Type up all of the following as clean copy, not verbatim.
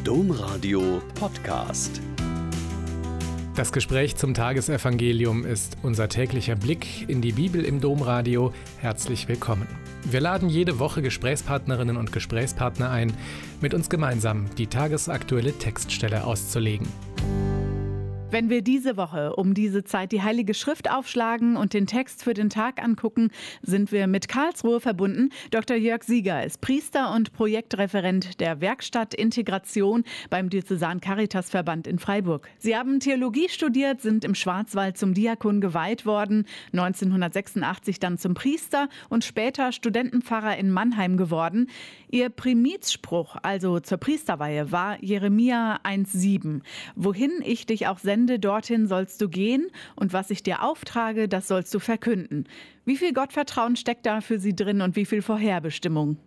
Domradio Podcast. Das Gespräch zum Tagesevangelium ist unser täglicher Blick in die Bibel im Domradio. Herzlich willkommen. Wir laden jede Woche Gesprächspartnerinnen und Gesprächspartner ein, mit uns gemeinsam die tagesaktuelle Textstelle auszulegen. Wenn wir diese Woche um diese Zeit die Heilige Schrift aufschlagen und den Text für den Tag angucken, sind wir mit Karlsruhe verbunden. Dr. Jörg Sieger ist Priester und Projektreferent der Werkstatt Integration beim Diözesan-Caritas-Verband in Freiburg. Sie haben Theologie studiert, sind im Schwarzwald zum Diakon geweiht worden, 1986 dann zum Priester und später Studentenpfarrer in Mannheim geworden. Ihr Primizspruch, also zur Priesterweihe, war Jeremia 1,7. Wohin ich dich auch sende, dorthin sollst du gehen und was ich dir auftrage, das sollst du verkünden. Wie viel Gottvertrauen steckt da für Sie drin und wie viel Vorherbestimmung?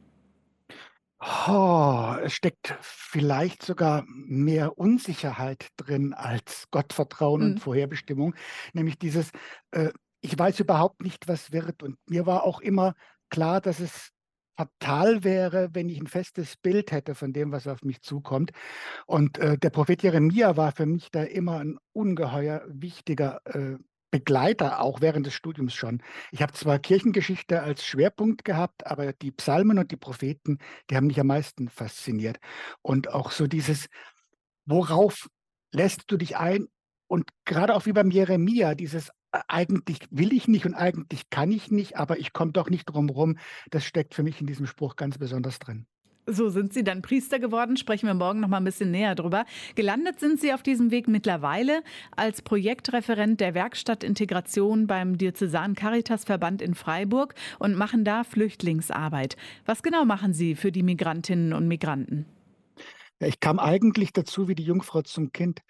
Es steckt vielleicht sogar mehr Unsicherheit drin als Gottvertrauen und Vorherbestimmung. Nämlich dieses, ich weiß überhaupt nicht, was wird. Und mir war auch immer klar, dass es fatal wäre, wenn ich ein festes Bild hätte von dem, was auf mich zukommt. Und der Prophet Jeremia war für mich da immer ein ungeheuer wichtiger Begleiter, auch während des Studiums schon. Ich habe zwar Kirchengeschichte als Schwerpunkt gehabt, aber die Psalmen und die Propheten, die haben mich am meisten fasziniert. Und auch so dieses, worauf lässt du dich ein? Und gerade auch wie beim Jeremia, dieses eigentlich will ich nicht und eigentlich kann ich nicht, aber ich komme doch nicht drum rum, das steckt für mich in diesem Spruch ganz besonders drin. So sind Sie dann Priester geworden, sprechen wir morgen noch mal ein bisschen näher drüber. Gelandet sind Sie auf diesem Weg mittlerweile als Projektreferent der Werkstatt Integration beim Diözesan-Caritas-Verband in Freiburg und machen da Flüchtlingsarbeit. Was genau machen Sie für die Migrantinnen und Migranten? Ja, ich kam eigentlich dazu wie die Jungfrau zum Kind.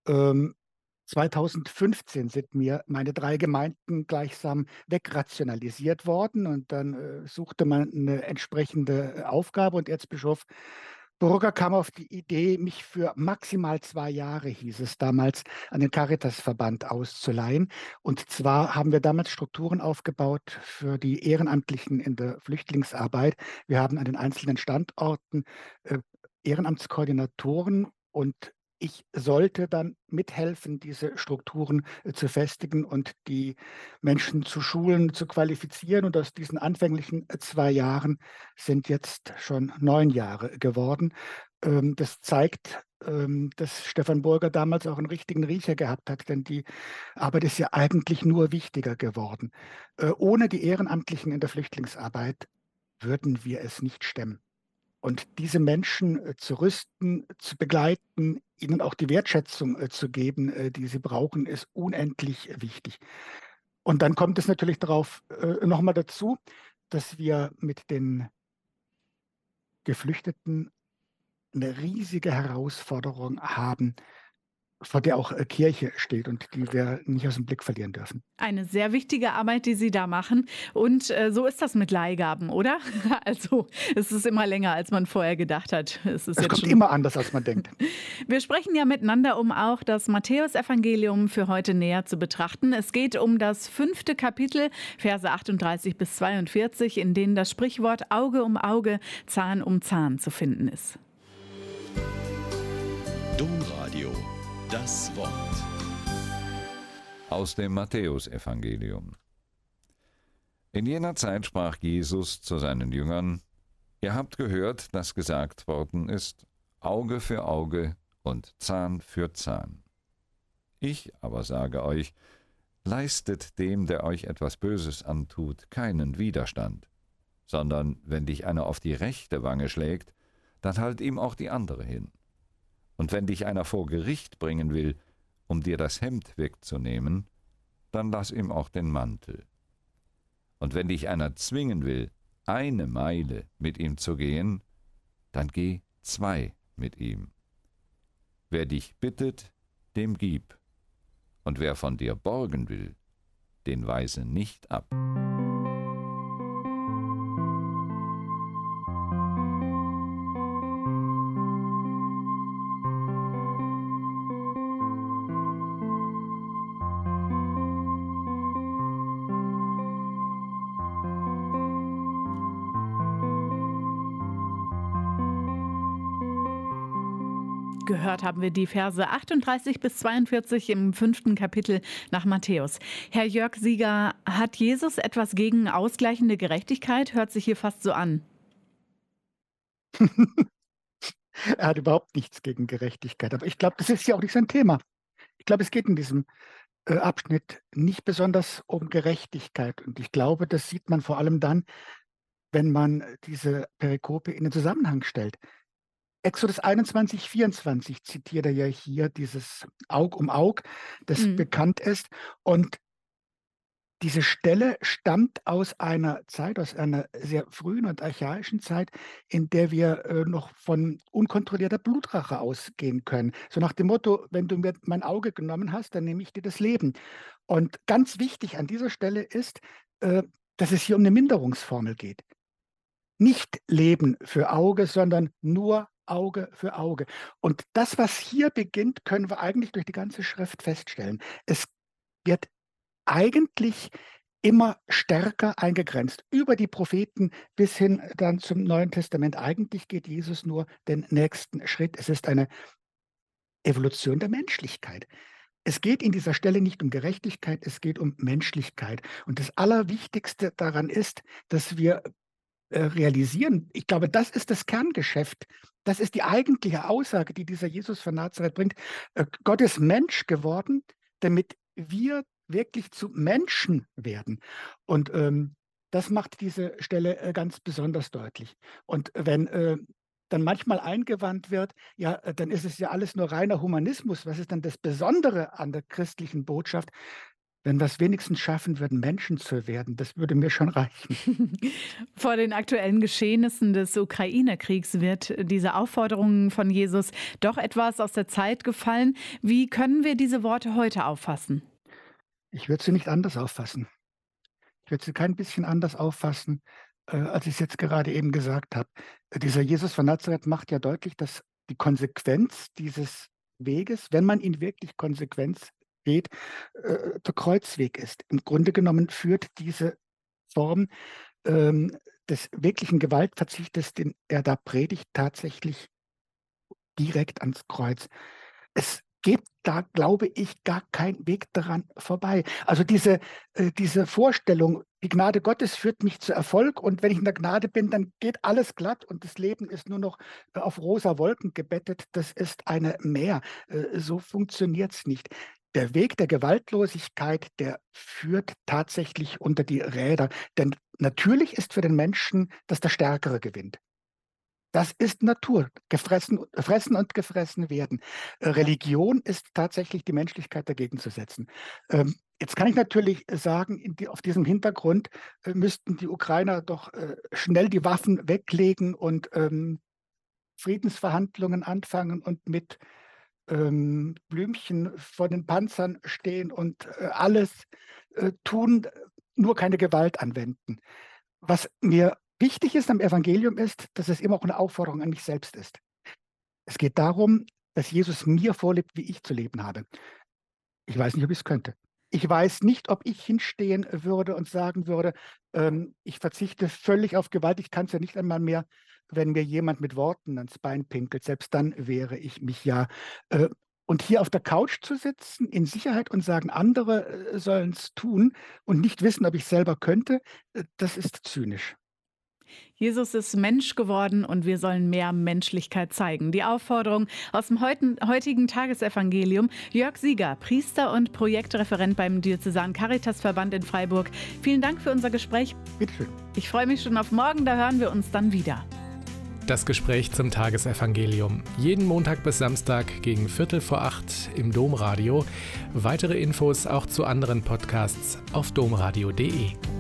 2015 sind mir meine 3 Gemeinden gleichsam wegrationalisiert worden und dann suchte man eine entsprechende Aufgabe und Erzbischof Burger kam auf die Idee, mich für maximal 2 Jahre, hieß es damals, an den Caritasverband auszuleihen. Und zwar haben wir damals Strukturen aufgebaut für die Ehrenamtlichen in der Flüchtlingsarbeit. Wir haben an den einzelnen Standorten Ehrenamtskoordinatoren und ich sollte dann mithelfen, diese Strukturen zu festigen und die Menschen zu schulen, zu qualifizieren. Und aus diesen anfänglichen 2 Jahren sind jetzt schon 9 Jahre geworden. Das zeigt, dass Stefan Burger damals auch einen richtigen Riecher gehabt hat, denn die Arbeit ist ja eigentlich nur wichtiger geworden. Ohne die Ehrenamtlichen in der Flüchtlingsarbeit würden wir es nicht stemmen. Und diese Menschen zu rüsten, zu begleiten, ihnen auch die Wertschätzung zu geben, die sie brauchen, ist unendlich wichtig. Und dann kommt es natürlich darauf noch mal dazu, dass wir mit den Geflüchteten eine riesige Herausforderung haben, vor der auch Kirche steht und die wir nicht aus dem Blick verlieren dürfen. Eine sehr wichtige Arbeit, die Sie da machen. Und so ist das mit Leihgaben, oder? Also es ist immer länger, als man vorher gedacht hat. Es kommt immer anders, als man denkt. Wir sprechen ja miteinander, um auch das Matthäusevangelium für heute näher zu betrachten. Es geht um das 5. Kapitel, Verse 38 bis 42, in denen das Sprichwort Auge um Auge, Zahn um Zahn zu finden ist. Domradio, das Wort. Aus dem Matthäusevangelium. In jener Zeit sprach Jesus zu seinen Jüngern: Ihr habt gehört, dass gesagt worden ist, Auge für Auge und Zahn für Zahn. Ich aber sage euch, leistet dem, der euch etwas Böses antut, keinen Widerstand, sondern wenn dich einer auf die rechte Wange schlägt, dann halt ihm auch die andere hin. Und wenn dich einer vor Gericht bringen will, um dir das Hemd wegzunehmen, dann lass ihm auch den Mantel. Und wenn dich einer zwingen will, 1 Meile mit ihm zu gehen, dann geh 2 mit ihm. Wer dich bittet, dem gib, und wer von dir borgen will, den weise nicht ab. Gehört haben wir die Verse 38 bis 42 im 5. Kapitel nach Matthäus. Herr Jörg Sieger, hat Jesus etwas gegen ausgleichende Gerechtigkeit? Hört sich hier fast so an. Er hat überhaupt nichts gegen Gerechtigkeit. Aber ich glaube, das ist ja auch nicht sein Thema. Ich glaube, es geht in diesem Abschnitt nicht besonders um Gerechtigkeit. Und ich glaube, das sieht man vor allem dann, wenn man diese Perikope in den Zusammenhang stellt. Exodus 21, 24 zitiert er ja hier dieses Aug um Aug, das bekannt ist. Und diese Stelle stammt aus einer Zeit, aus einer sehr frühen und archaischen Zeit, in der wir noch von unkontrollierter Blutrache ausgehen können. So nach dem Motto, wenn du mir mein Auge genommen hast, dann nehme ich dir das Leben. Und ganz wichtig an dieser Stelle ist, dass es hier um eine Minderungsformel geht. Nicht Leben für Auge, sondern nur Auge für Auge. Und das, was hier beginnt, können wir eigentlich durch die ganze Schrift feststellen. Es wird eigentlich immer stärker eingegrenzt, über die Propheten bis hin dann zum Neuen Testament. Eigentlich geht Jesus nur den nächsten Schritt. Es ist eine Evolution der Menschlichkeit. Es geht in dieser Stelle nicht um Gerechtigkeit, es geht um Menschlichkeit. Und das Allerwichtigste daran ist, dass wir realisieren, ich glaube, das ist das Kerngeschäft. Das ist die eigentliche Aussage, die dieser Jesus von Nazareth bringt. Gott ist Mensch geworden, damit wir wirklich zu Menschen werden. Und das macht diese Stelle ganz besonders deutlich. Und wenn dann manchmal eingewandt wird, ja, dann ist es ja alles nur reiner Humanismus. Was ist dann das Besondere an der christlichen Botschaft? Wenn wir es wenigstens schaffen würden, Menschen zu werden, das würde mir schon reichen. Vor den aktuellen Geschehnissen des Ukraine-Kriegs wird diese Aufforderung von Jesus doch etwas aus der Zeit gefallen. Wie können wir diese Worte heute auffassen? Ich würde sie nicht anders auffassen. Ich würde sie kein bisschen anders auffassen, als ich es jetzt gerade eben gesagt habe. Dieser Jesus von Nazareth macht ja deutlich, dass die Konsequenz dieses Weges, wenn man ihn wirklich konsequent geht, der Kreuzweg ist. Im Grunde genommen führt diese Form des wirklichen Gewaltverzichtes, den er da predigt, tatsächlich direkt ans Kreuz. Es gibt da, glaube ich, gar kein Weg daran vorbei. Also diese Vorstellung, die Gnade Gottes führt mich zu Erfolg und wenn ich in der Gnade bin, dann geht alles glatt und das Leben ist nur noch auf rosa Wolken gebettet, das ist eine Mär. So funktioniert es nicht. Der Weg der Gewaltlosigkeit, der führt tatsächlich unter die Räder. Denn natürlich ist für den Menschen, dass der Stärkere gewinnt. Das ist Natur, fressen und gefressen werden. Religion ist tatsächlich die Menschlichkeit dagegen zu setzen. Jetzt kann ich natürlich sagen, auf diesem Hintergrund müssten die Ukrainer doch schnell die Waffen weglegen und Friedensverhandlungen anfangen und mit Blümchen vor den Panzern stehen und alles tun, nur keine Gewalt anwenden. Was mir wichtig ist am Evangelium ist, dass es immer auch eine Aufforderung an mich selbst ist. Es geht darum, dass Jesus mir vorlebt, wie ich zu leben habe. Ich weiß nicht, ob ich es könnte. Ich weiß nicht, ob ich hinstehen würde und sagen würde, ich verzichte völlig auf Gewalt. Ich kann es ja nicht einmal mehr, wenn mir jemand mit Worten ans Bein pinkelt. Selbst dann wehre ich mich ja. Und hier auf der Couch zu sitzen, in Sicherheit und sagen, andere sollen es tun und nicht wissen, ob ich selber könnte, das ist zynisch. Jesus ist Mensch geworden und wir sollen mehr Menschlichkeit zeigen. Die Aufforderung aus dem heutigen Tagesevangelium. Jörg Sieger, Priester und Projektreferent beim Diözesanen Caritasverband in Freiburg. Vielen Dank für unser Gespräch. Bitte schön. Ich freue mich schon auf morgen, da hören wir uns dann wieder. Das Gespräch zum Tagesevangelium. Jeden Montag bis Samstag gegen 7:45 im Domradio. Weitere Infos auch zu anderen Podcasts auf domradio.de.